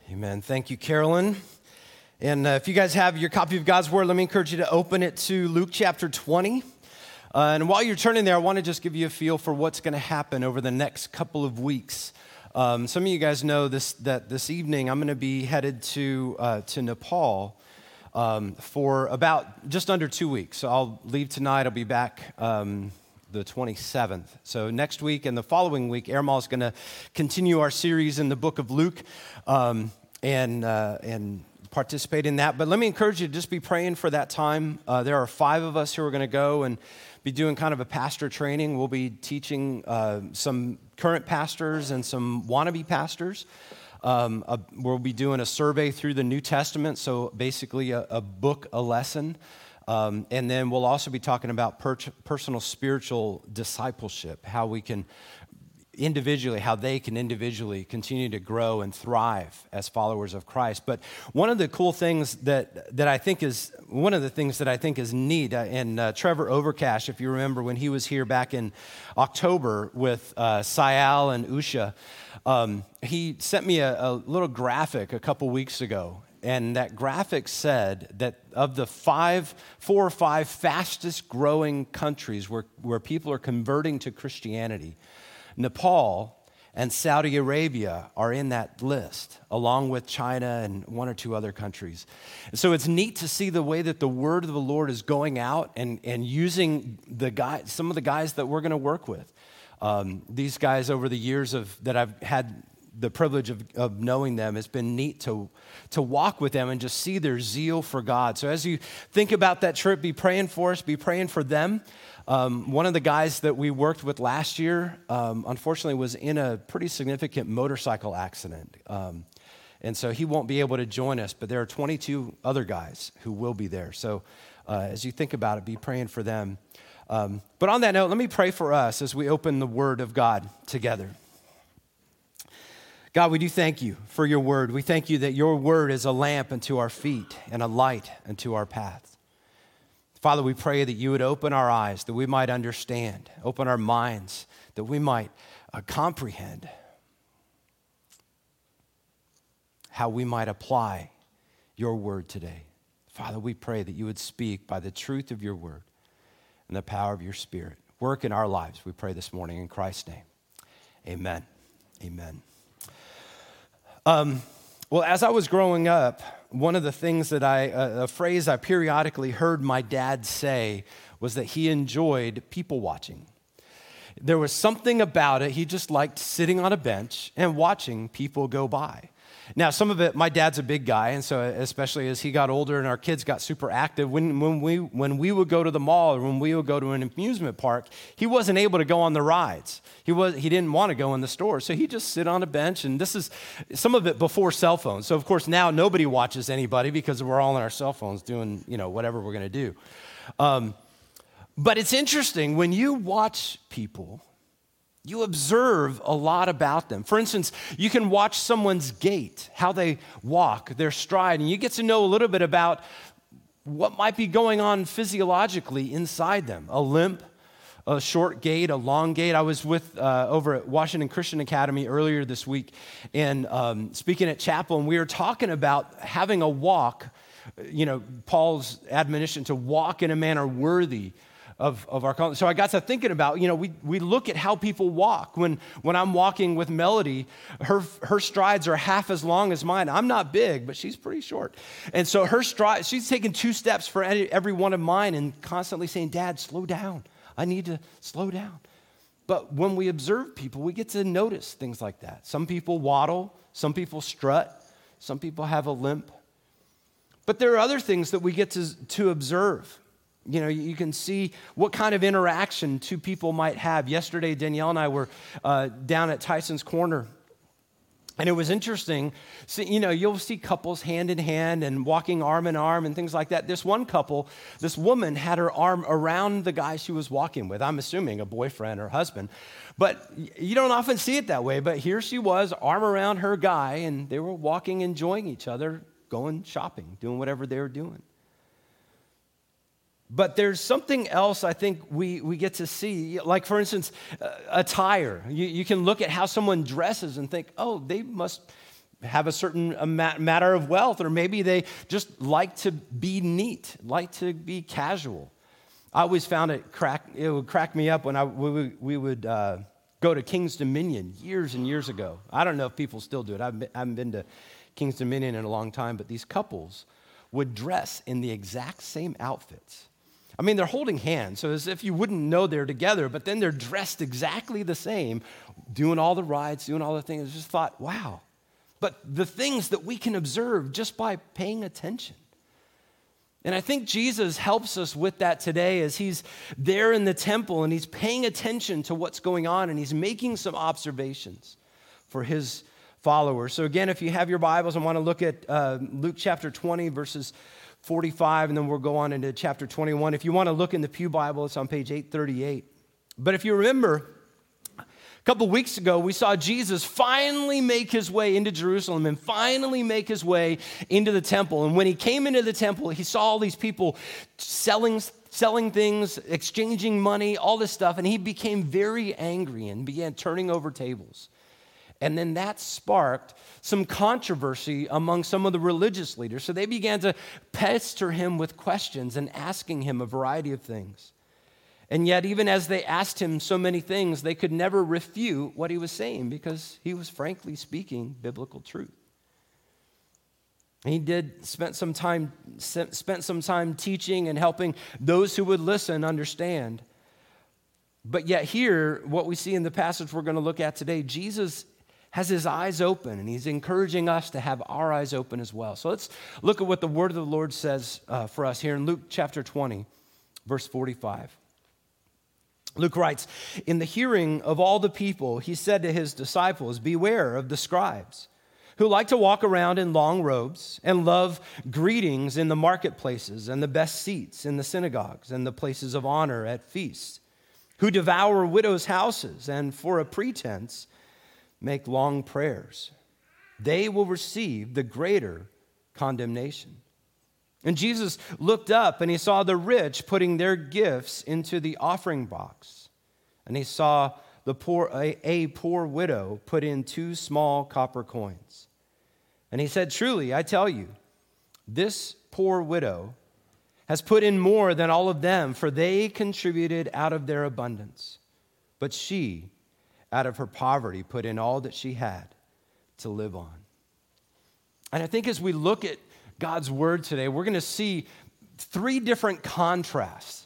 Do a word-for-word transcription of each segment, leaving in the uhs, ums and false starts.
Amen. Thank you, Carolyn. And uh, if you guys have your copy of God's Word, let me encourage you to open it to Luke chapter twenty. Uh, and while you're turning there, I want to just give you a feel for what's going to happen over the next couple of weeks. Um, some of you guys know this that this evening I'm going to be headed to uh, to Nepal um, for about just under two weeks. So I'll leave tonight. I'll be back um, the twenty-seventh. So next week and the following week, Airmal is going to continue our series in the book of Luke um, and uh, and participate in that. But let me encourage you to just be praying for that time. Uh, there are five of us who are going to go and be doing kind of a pastor training. We'll be teaching uh, some current pastors and some wannabe pastors. Um, a, we'll be doing a survey through the New Testament, so basically a, a book, a lesson. Um, and then we'll also be talking about per- personal spiritual discipleship, how we can individually, how they can individually continue to grow and thrive as followers of Christ. But one of the cool things that that I think is, one of the things that I think is neat, uh, and uh, Trevor Overcash, if you remember when he was here back in October with uh, Sayal and Usha, um, he sent me a, a little graphic a couple weeks ago. And that graphic said that of the five, four or five fastest growing countries where, where people are converting to Christianity, Nepal and Saudi Arabia are in that list, along with China and one or two other countries. So it's neat to see the way that the word of the Lord is going out and, and using the guy, some of the guys that we're going to work with. Um, these guys over the years of that I've had the privilege of, of knowing them, it's been neat to, to walk with them and just see their zeal for God. So as you think about that trip, be praying for us, be praying for them. Um, one of the guys that we worked with last year, um, unfortunately, was in a pretty significant motorcycle accident. Um, and so he won't be able to join us, but there are twenty-two other guys who will be there. So uh, as you think about it, be praying for them. Um, but on that note, let me pray for us as we open the Word of God together. God, we do thank you for your word. We thank you that your word is a lamp unto our feet and a light unto our path. Father, we pray that you would open our eyes, that we might understand, open our minds, that we might uh, comprehend how we might apply your word today. Father, we pray that you would speak by the truth of your word and the power of your spirit. Work in our lives, we pray this morning in Christ's name. Amen. Amen. Um, well, as I was growing up, one of the things that I, uh, a phrase I periodically heard my dad say was that he enjoyed people watching. There was something about it. He just liked sitting on a bench and watching people go by. Now, some of it, my dad's a big guy, and so especially as he got older and our kids got super active, when, when, we, when we would go to the mall or when we would go to an amusement park, he wasn't able to go on the rides. He was he didn't want to go in the store, so he'd just sit on a bench, and this is some of it before cell phones. So, of course, now nobody watches anybody because we're all on our cell phones doing, you know, whatever we're going to do. Um, but it's interesting, when you watch people, you observe a lot about them. For instance, you can watch someone's gait, how they walk, their stride, and you get to know a little bit about what might be going on physiologically inside them. A limp, a short gait, a long gait. I was with uh, over at Washington Christian Academy earlier this week and um, speaking at chapel, and we were talking about having a walk, you know, Paul's admonition to walk in a manner worthy Of, of our calling. So I got to thinking about, you know, we we look at how people walk. When when I'm walking with Melody, her her strides are half as long as mine. I'm not big, but she's pretty short. And so her stride, she's taking two steps for any, every one of mine and constantly saying, Dad, slow down. I need to slow down. But when we observe people, we get to notice things like that. Some people waddle, some people strut, some people have a limp. But there are other things that we get to, to observe. You know, you can see what kind of interaction two people might have. Yesterday, Danielle and I were uh, down at Tyson's Corner, and it was interesting. So, you know, you'll see couples hand in hand and walking arm in arm and things like that. This one couple, this woman had her arm around the guy she was walking with. I'm assuming a boyfriend or husband, but you don't often see it that way. But here she was, arm around her guy, and they were walking, enjoying each other, going shopping, doing whatever they were doing. But there's something else I think we, we get to see, like, for instance, uh, attire. You, you can look at how someone dresses and think, oh, they must have a certain matter of wealth, or maybe they just like to be neat, like to be casual. I always found it crack, it would crack me up when I, we, would- we would uh, go to King's Dominion years and years ago. I don't know if people still do it. I've been, I haven't been to King's Dominion in a long time, but these couples would dress in the exact same outfits. I mean, they're holding hands, so as if you wouldn't know they're together, but then they're dressed exactly the same, doing all the rides, doing all the things. I just thought, wow. But the things that we can observe just by paying attention. And I think Jesus helps us with that today as he's there in the temple and he's paying attention to what's going on and he's making some observations for his followers. So again, if you have your Bibles and want to look at uh, Luke chapter twenty, verses forty-five, and then we'll go on into chapter twenty-one. If you want to look in the Pew Bible, it's on page eight thirty-eight. But if you remember, a couple weeks ago, we saw Jesus finally make his way into Jerusalem and finally make his way into the temple. And when he came into the temple, he saw all these people selling, selling things, exchanging money, all this stuff, and he became very angry and began turning over tables. And then that sparked some controversy among some of the religious leaders. So they began to pester him with questions and asking him a variety of things. And yet, even as they asked him so many things, they could never refute what he was saying because he was frankly speaking biblical truth. And he did spent some time spent some time teaching and helping those who would listen understand. But yet here, what we see in the passage we're going to look at today, Jesus has his eyes open, and he's encouraging us to have our eyes open as well. So let's look at what the word of the Lord says uh, for us here in Luke chapter twenty, verse forty-five. Luke writes, "In the hearing of all the people, he said to his disciples, 'Beware of the scribes, who like to walk around in long robes and love greetings in the marketplaces and the best seats in the synagogues and the places of honor at feasts, who devour widows' houses and for a pretense make long prayers. They will receive the greater condemnation.' And Jesus looked up and he saw the rich putting their gifts into the offering box. And he saw the poor, a, a poor widow put in two small copper coins. And he said, 'Truly, I tell you, this poor widow has put in more than all of them, for they contributed out of their abundance. But she, out of her poverty, put in all that she had to live on.'" And I think as we look at God's word today, we're going to see three different contrasts.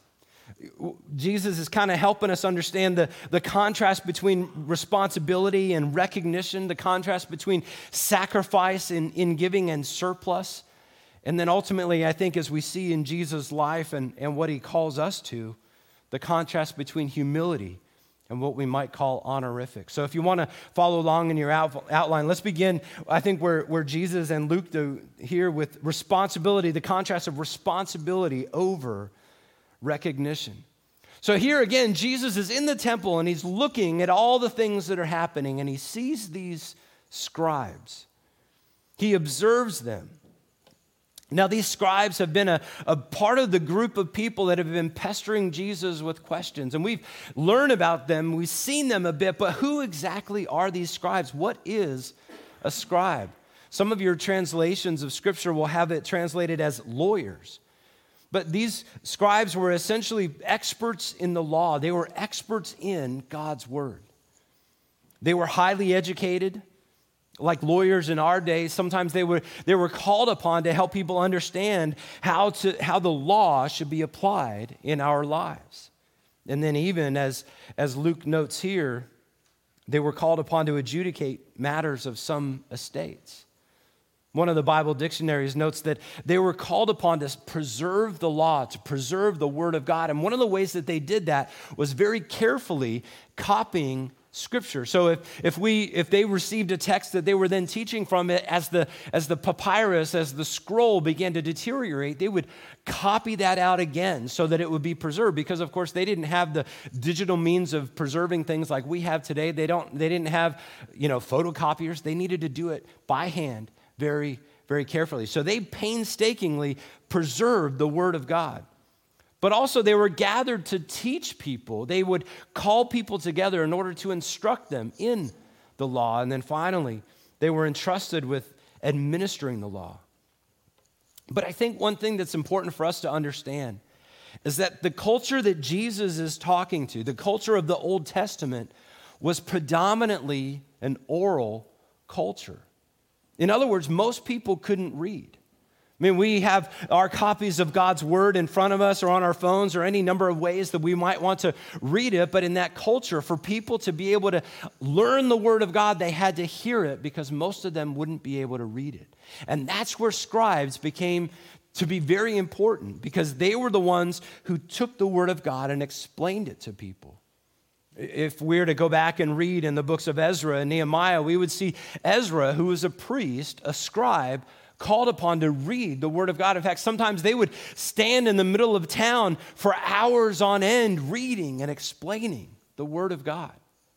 Jesus is kind of helping us understand the, the contrast between responsibility and recognition, the contrast between sacrifice in, in giving and surplus. And then ultimately, I think as we see in Jesus' life and, and what he calls us to, the contrast between humility and what we might call honorific. So if you want to follow along in your out, outline, let's begin, I think, where, where Jesus and Luke do here with responsibility, the contrast of responsibility over recognition. So here again, Jesus is in the temple and he's looking at all the things that are happening and he sees these scribes. He observes them. Now, these scribes have been a, a part of the group of people that have been pestering Jesus with questions. And we've learned about them, we've seen them a bit, but who exactly are these scribes? What is a scribe? Some of your translations of Scripture will have it translated as lawyers. But these scribes were essentially experts in the law. They were experts in God's word. They were highly educated. Like lawyers in our day, sometimes they were, they were called upon to help people understand how, to, how the law should be applied in our lives. And then even as, as Luke notes here, they were called upon to adjudicate matters of some estates. One of the Bible dictionaries notes that they were called upon to preserve the law, to preserve the word of God. And one of the ways that they did that was very carefully copying Scripture. So if if we if they received a text that they were then teaching from it, as the as the papyrus, as the scroll began to deteriorate, they would copy that out again so that it would be preserved. Because of course they didn't have the digital means of preserving things like we have today. They don't they didn't have, you know, photocopiers. They needed to do it by hand, very very carefully. So they painstakingly preserved the word of God. But also they were gathered to teach people. They would call people together in order to instruct them in the law. And then finally, They were entrusted with administering the law. But I think one thing that's important for us to understand is that the culture that Jesus is talking to, the culture of the Old Testament, was predominantly an oral culture. In other words, most people couldn't read. I mean, we have our copies of God's Word in front of us or on our phones or any number of ways that we might want to read it. But in that culture, for people to be able to learn the Word of God, they had to hear it because most of them wouldn't be able to read it. And that's where scribes became to be very important because they were the ones who took the Word of God and explained it to people. If we were to go back and read in the books of Ezra and Nehemiah, we would see Ezra, who was a priest, a scribe, called upon to read the Word of God. In fact, sometimes they would stand in the middle of town for hours on end reading and explaining the Word of God.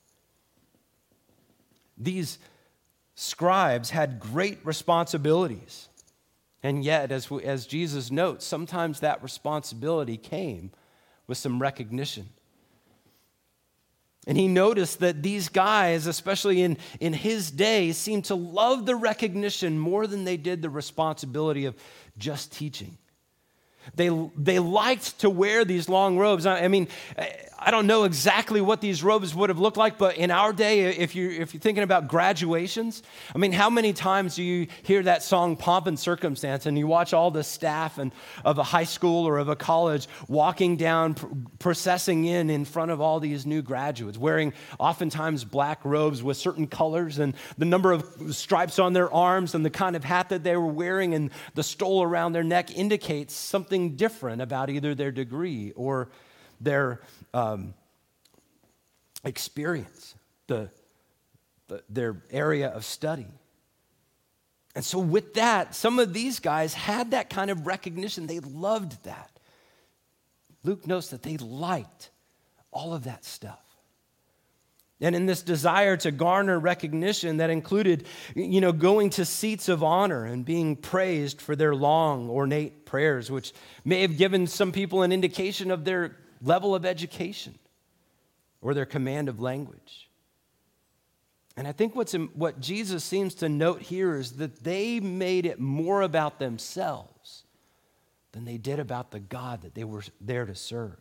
These scribes had great responsibilities. And yet, as, we, as Jesus notes, sometimes that responsibility came with some recognition. And he noticed that these guys, especially in, in his day, seemed to love the recognition more than they did the responsibility of just teaching. They, they liked to wear these long robes. I, I mean, I don't know exactly what these robes would have looked like, but in our day, if, you, if you're thinking about graduations, I mean, how many times do you hear that song, Pomp and Circumstance, and you watch all the staff and, of a high school or of a college walking down, pr- processing in in front of all these new graduates, wearing oftentimes black robes with certain colors and the number of stripes on their arms and the kind of hat that they were wearing and the stole around their neck indicates something different about either their degree or their um, experience, the, the their area of study. And so with that, some of these guys had that kind of recognition. They loved that. Luke notes that they liked all of that stuff. And in this desire to garner recognition that included, you know, going to seats of honor and being praised for their long, ornate prayers, which may have given some people an indication of their level of education or their command of language. And I think what's in, what Jesus seems to note here is that they made it more about themselves than they did about the God that they were there to serve.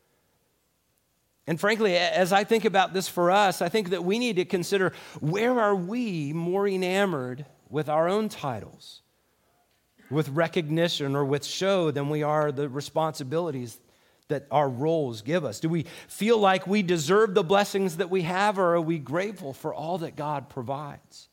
And frankly, as I think about this for us, I think that we need to consider, where are we more enamored with our own titles, with recognition or with show than we are the responsibilities that our roles give us? Do we feel like we deserve the blessings that we have, or are we grateful for all that God provides?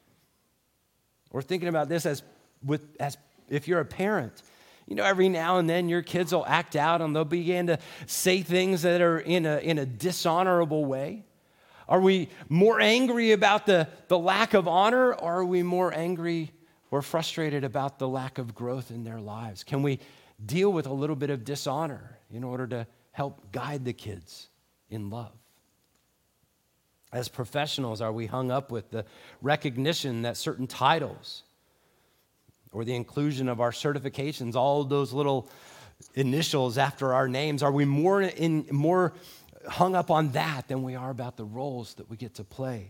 We're thinking about this as with as if you're a parent. You know, every now and then your kids will act out and they'll begin to say things that are in a, in a dishonorable way. Are we more angry about the, the lack of honor, or are we more angry or frustrated about the lack of growth in their lives? Can we deal with a little bit of dishonor in order to help guide the kids in love? As professionals, are we hung up with the recognition that certain titles or the inclusion of our certifications, all those little initials after our names, are we more in more hung up on that than we are about the roles that we get to play?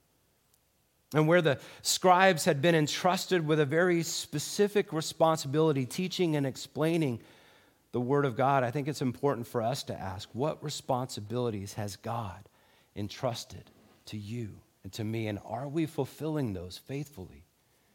And where the scribes had been entrusted with a very specific responsibility, teaching and explaining the Word of God, I think it's important for us to ask, what responsibilities has God entrusted to you and to me? And are we fulfilling those faithfully?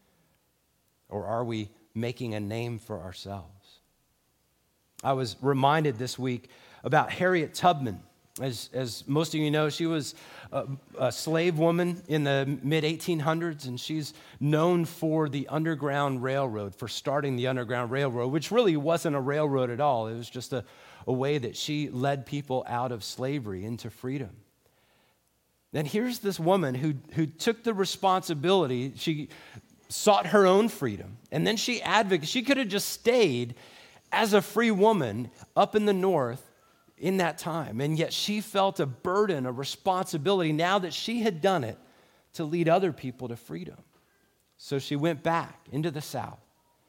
Or are we making a name for ourselves? I was reminded this week about Harriet Tubman. As, as most of you know, she was a, a slave woman in the mid eighteen hundreds, and she's known for the Underground Railroad, for starting the Underground Railroad, which really wasn't a railroad at all. It was just a, a way that she led people out of slavery into freedom. And here's this woman who, who took the responsibility. She sought her own freedom, and then she advocated. She could have just stayed as a free woman up in the North in that time, and yet she felt a burden, a responsibility, now that she had done it, to lead other people to freedom. So she went back into the South,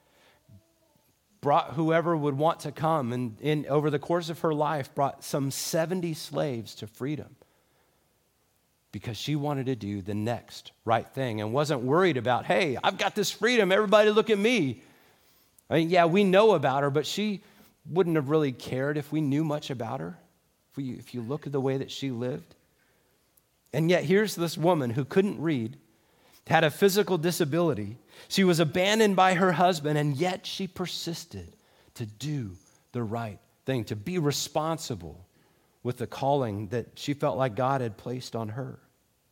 brought whoever would want to come, and in, over the course of her life, brought some seventy slaves to freedom. because she wanted to do the next right thing and wasn't worried about, hey, I've got this freedom, everybody look at me. I mean, yeah, we know about her, but she wouldn't have really cared if we knew much about her, if, we, if you look at the way that she lived. And yet here's this woman who couldn't read, had a physical disability. She was abandoned by her husband, and yet she persisted to do the right thing, to be responsible with the calling that she felt like God had placed on her.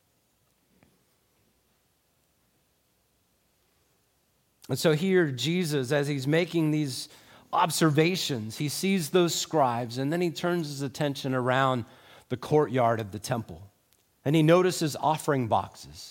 And so here, Jesus, as he's making these observations, he sees those scribes, and then he turns his attention around the courtyard of the temple. And he notices offering boxes.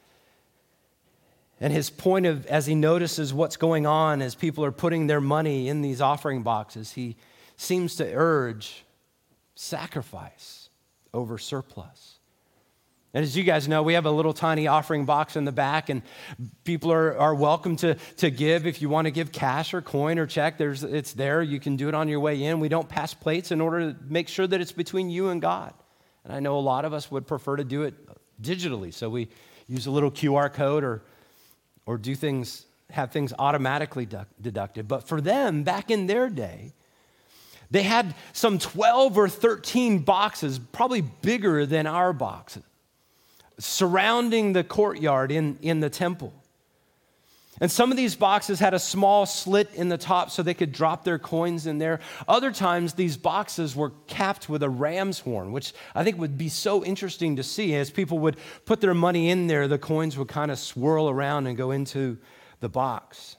And his point of, as he notices what's going on as people are putting their money in these offering boxes, he seems to urge sacrifice over surplus. And as you guys know, we have a little tiny offering box in the back, and people are, are welcome to, to give. If you want to give cash or coin or check, there's, it's there. You can do it on your way in. We don't pass plates in order to make sure that it's between you and God. And I know a lot of us would prefer to do it digitally, so we use a little Q R code or or do things, have things automatically deducted. But for them, back in their day, they had some twelve or thirteen boxes, probably bigger than our boxes, surrounding the courtyard in, in the temple. And some of these boxes had a small slit in the top so they could drop their coins in there. Other times, these boxes were capped with a ram's horn, which I think would be so interesting to see. As people would put their money in there, the coins would kind of swirl around and go into the box.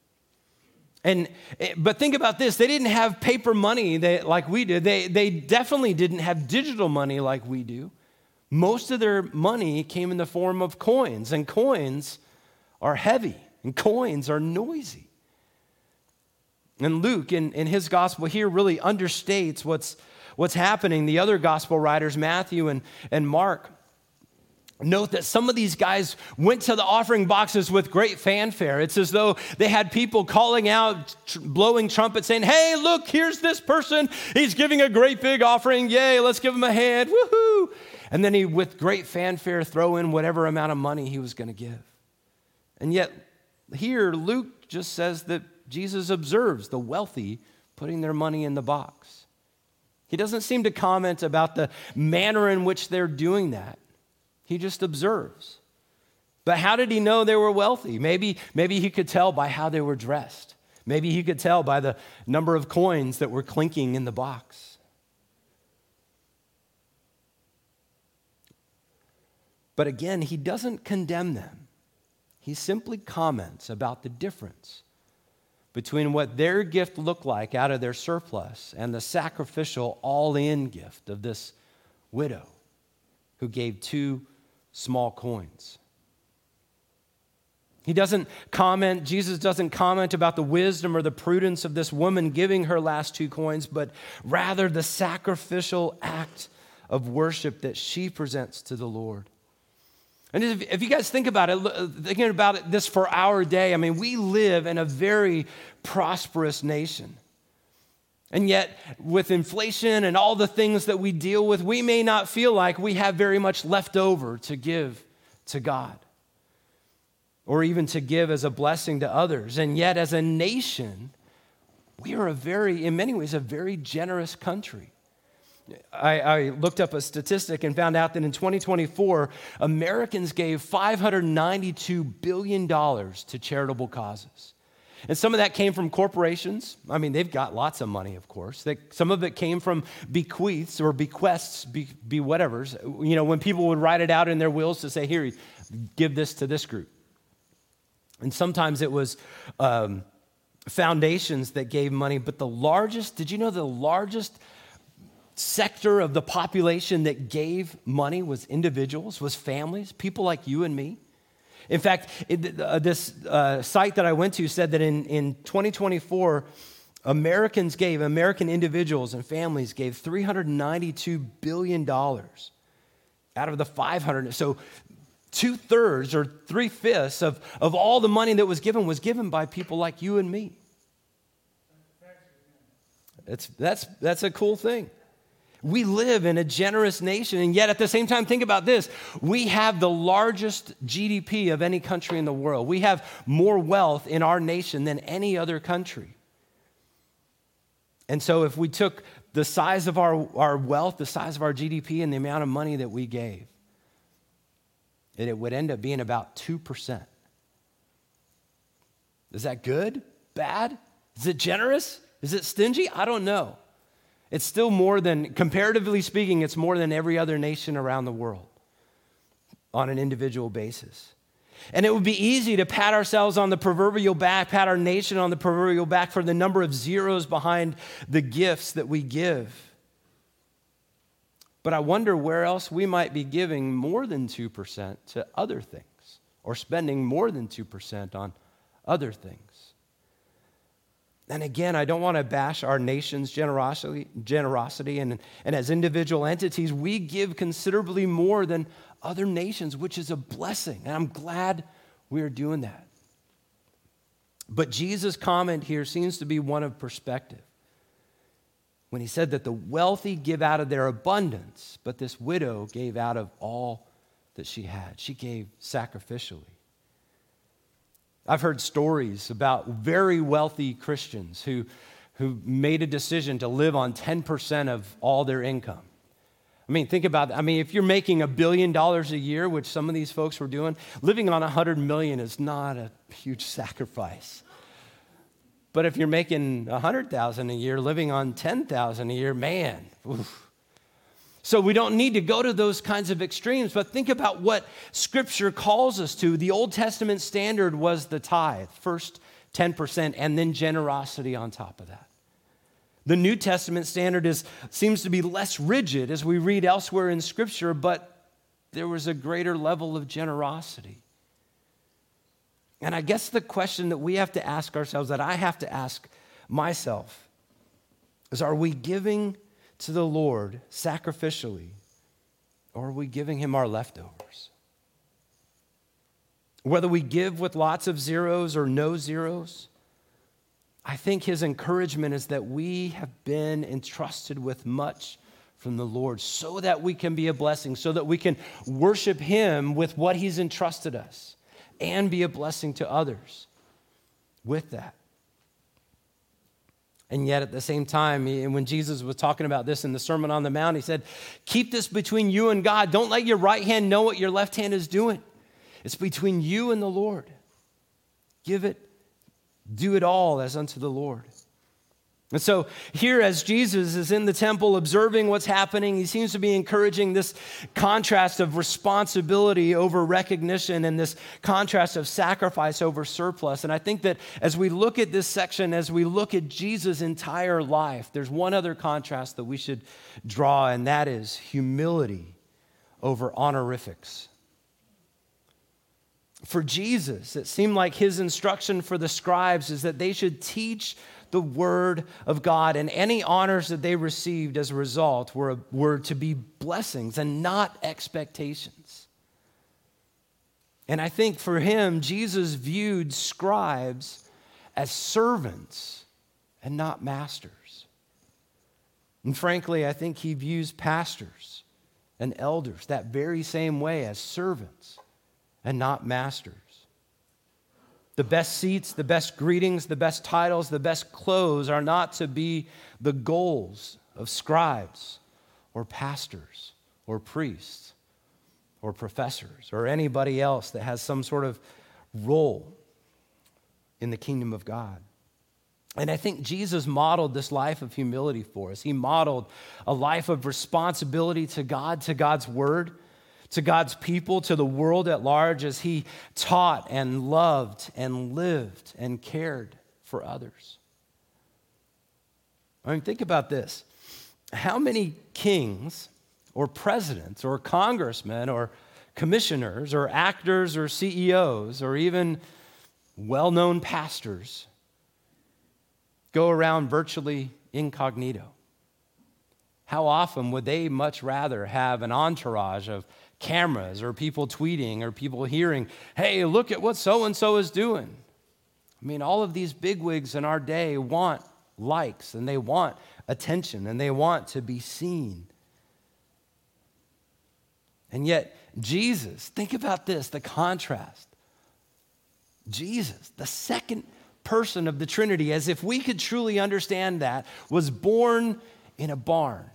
And but think about this. They didn't have paper money they, like we did. They, they definitely didn't have digital money like we do. Most of their money came in the form of coins, and coins are heavy. And coins are noisy. And Luke, in, in his gospel here, really understates what's, what's happening. The other gospel writers, Matthew and, and Mark, note that some of these guys went to the offering boxes with great fanfare. It's as though they had people calling out, tr- blowing trumpets, saying, hey, look, here's this person. He's giving a great big offering. Yay, let's give him a hand. Woohoo! And then he, with great fanfare, throw in whatever amount of money he was going to give. And yet, here, Luke just says that Jesus observes the wealthy putting their money in the box. He doesn't seem to comment about the manner in which they're doing that. He just observes. But how did he know they were wealthy? Maybe, maybe he could tell by how they were dressed. Maybe he could tell by the number of coins that were clinking in the box. But again, he doesn't condemn them. He simply comments about the difference between what their gift looked like out of their surplus and the sacrificial all-in gift of this widow who gave two small coins. He doesn't comment, Jesus doesn't comment about the wisdom or the prudence of this woman giving her last two coins, but rather the sacrificial act of worship that she presents to the Lord. And if, if you guys think about it, thinking about it this for our day, I mean, we live in a very prosperous nation. And yet, with inflation and all the things that we deal with, we may not feel like we have very much left over to give to God, or even to give as a blessing to others. And yet, as a nation, we are a very, in many ways, a very generous country. I, I looked up a statistic and found out that in twenty twenty-four, Americans gave five hundred ninety-two billion dollars to charitable causes. And some of that came from corporations. I mean, they've got lots of money, of course. They, some of it came from bequeaths or bequests, be, be whatevers. You know, when people would write it out in their wills to say, here, give this to this group. And sometimes it was um, foundations that gave money. But the largest, did you know the largest sector of the population that gave money was individuals, was families, people like you and me? In fact, it, uh, this uh, site that I went to said that in, in twenty twenty-four, Americans gave, American individuals and families gave three hundred ninety-two billion dollars out of the five hundred. So two-thirds or three-fifths of, of all the money that was given was given by people like you and me. It's, that's, that's a cool thing. We live in a generous nation, and yet at the same time, think about this. We have the largest G D P of any country in the world. We have more wealth in our nation than any other country. And so if we took the size of our, our wealth, the size of our G D P, and the amount of money that we gave, it would end up being about two percent. Is that good? Bad? Is it generous? Is it stingy? I don't know. It's still more than, comparatively speaking, it's more than every other nation around the world on an individual basis. And it would be easy to pat ourselves on the proverbial back, pat our nation on the proverbial back for the number of zeros behind the gifts that we give. But I wonder where else we might be giving more than two percent to other things, or spending more than two percent on other things. And again, I don't want to bash our nation's generosity, generosity and, and as individual entities, we give considerably more than other nations, which is a blessing. And I'm glad we're doing that. But Jesus' comment here seems to be one of perspective. When he said that the wealthy give out of their abundance, but this widow gave out of all that she had. She gave sacrificially. I've heard stories about very wealthy Christians who, who made a decision to live on ten percent of all their income. I mean, think about that. I mean, if you're making a billion dollars a year, which some of these folks were doing, living on one hundred million is not a huge sacrifice. But if you're making one hundred thousand a year, living on ten thousand a year, man, oof. So we don't need to go to those kinds of extremes, but think about what Scripture calls us to. The Old Testament standard was the tithe, first ten percent, and then generosity on top of that. The New Testament standard is, seems to be less rigid as we read elsewhere in Scripture, but there was a greater level of generosity. And I guess the question that we have to ask ourselves, that I have to ask myself, is are we giving to the Lord sacrificially, or are we giving him our leftovers? Whether we give with lots of zeros or no zeros, I think his encouragement is that we have been entrusted with much from the Lord so that we can be a blessing, so that we can worship him with what he's entrusted us and be a blessing to others with that. And yet at the same time, when Jesus was talking about this in the Sermon on the Mount, he said, keep this between you and God. Don't let your right hand know what your left hand is doing. It's between you and the Lord. Give it, do it all as unto the Lord. And so here, as Jesus is in the temple observing what's happening, he seems to be encouraging this contrast of responsibility over recognition and this contrast of sacrifice over surplus. And I think that as we look at this section, as we look at Jesus' entire life, there's one other contrast that we should draw, and that is humility over honorifics. For Jesus, it seemed like his instruction for the scribes is that they should teach the word of God, and any honors that they received as a result were, were to be blessings and not expectations. And I think for him, Jesus viewed scribes as servants and not masters. And frankly, I think he views pastors and elders that very same way, as servants and not masters. The best seats, the best greetings, the best titles, the best clothes are not to be the goals of scribes or pastors or priests or professors or anybody else that has some sort of role in the kingdom of God. And I think Jesus modeled this life of humility for us. He modeled a life of responsibility to God, to God's word, to God's people, to the world at large, as he taught and loved and lived and cared for others. I mean, think about this. How many kings or presidents or congressmen or commissioners or actors or C E Os or even well-known pastors go around virtually incognito? How often would they much rather have an entourage of cameras or people tweeting or people hearing, hey, look at what so-and-so is doing? I mean, all of these bigwigs in our day want likes and they want attention and they want to be seen. And yet, Jesus, think about this, the contrast. Jesus, the second person of the Trinity, as if we could truly understand that, was born in a barn.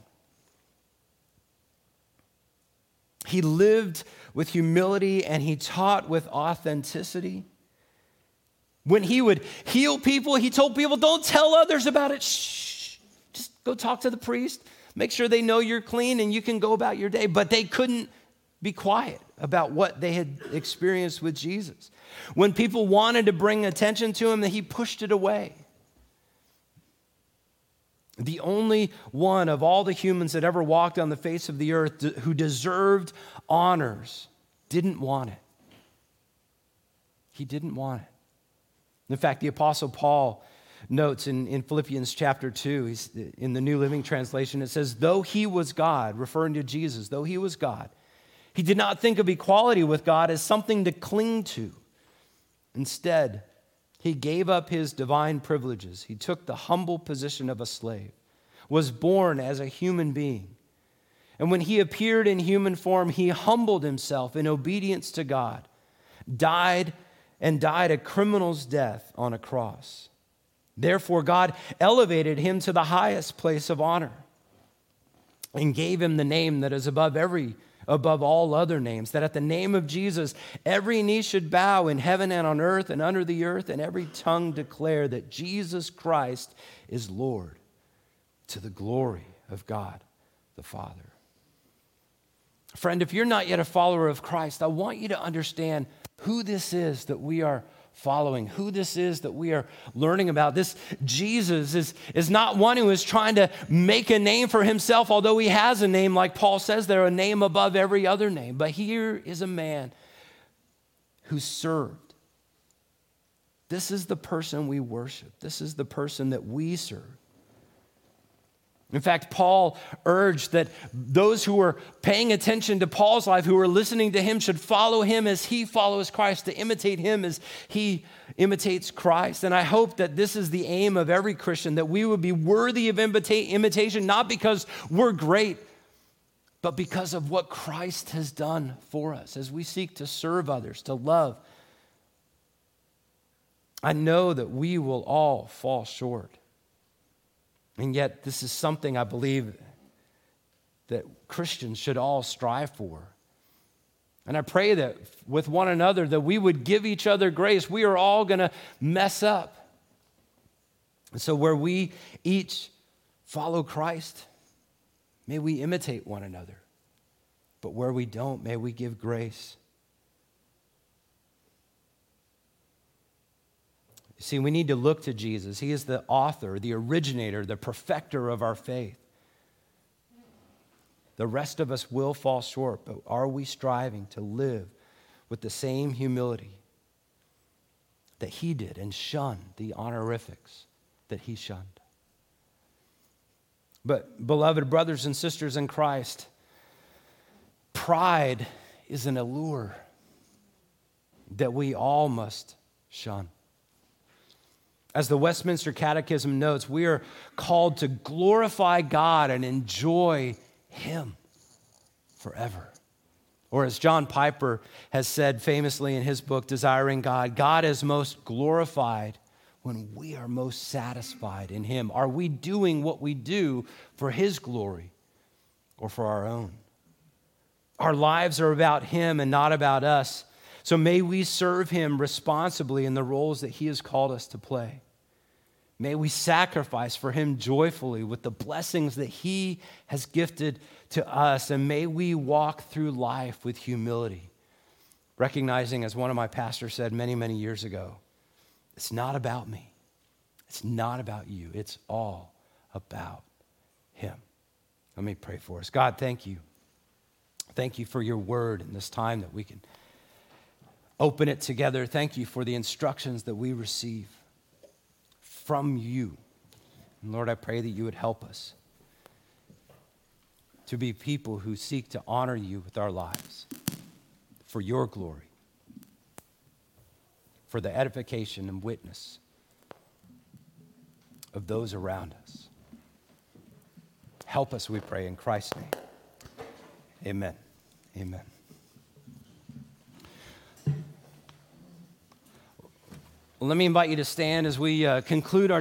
He lived with humility and he taught with authenticity. When he would heal people, he told people, don't tell others about it. Shh, just go talk to the priest. Make sure they know you're clean and you can go about your day. But they couldn't be quiet about what they had experienced with Jesus. When people wanted to bring attention to him, he pushed it away. The only one of all the humans that ever walked on the face of the earth who deserved honors didn't want it. He didn't want it. In fact, the Apostle Paul notes in, in Philippians chapter two, he's, in the New Living Translation, it says, though he was God, referring to Jesus, though he was God, he did not think of equality with God as something to cling to. Instead, he gave up his divine privileges. He took the humble position of a slave, was born as a human being. And when he appeared in human form, he humbled himself in obedience to God, died and died a criminal's death on a cross. Therefore, God elevated him to the highest place of honor and gave him the name that is above every above all other names, that at the name of Jesus, every knee should bow in heaven and on earth and under the earth, and every tongue declare that Jesus Christ is Lord, to the glory of God the Father. Friend, if you're not yet a follower of Christ, I want you to understand who this is that we are following, who this is that we are learning about. This Jesus is, is not one who is trying to make a name for himself, although he has a name, like Paul says there, a name above every other name. But here is a man who served. This is the person we worship. This is the person that we serve. In fact, Paul urged that those who were paying attention to Paul's life, who were listening to him, should follow him as he follows Christ, to imitate him as he imitates Christ. And I hope that this is the aim of every Christian, that we would be worthy of imita- imitation, not because we're great, but because of what Christ has done for us as we seek to serve others, to love. I know that we will all fall short. And yet, this is something I believe that Christians should all strive for. And I pray that with one another, that we would give each other grace. We are all going to mess up. And so where we each follow Christ, may we imitate one another. But where we don't, may we give grace. See, we need to look to Jesus. He is the author, the originator, the perfecter of our faith. The rest of us will fall short, but are we striving to live with the same humility that he did and shun the honorifics that he shunned? But, beloved brothers and sisters in Christ, pride is an allure that we all must shun. As the Westminster Catechism notes, we are called to glorify God and enjoy him forever. Or as John Piper has said famously in his book, Desiring God, God is most glorified when we are most satisfied in him. Are we doing what we do for his glory or for our own? Our lives are about him and not about us. So may we serve him responsibly in the roles that he has called us to play. May we sacrifice for him joyfully with the blessings that he has gifted to us. And may we walk through life with humility, recognizing, as one of my pastors said many, many years ago, it's not about me. It's not about you. It's all about him. Let me pray for us. God, thank you. Thank you for your word and this time that we can open it together. Thank you for the instructions that we receive from you. And Lord, I pray that you would help us to be people who seek to honor you with our lives for your glory, for the edification and witness of those around us. Help us, we pray, in Christ's name. Amen. Amen. Well, let me invite you to stand as we uh, conclude our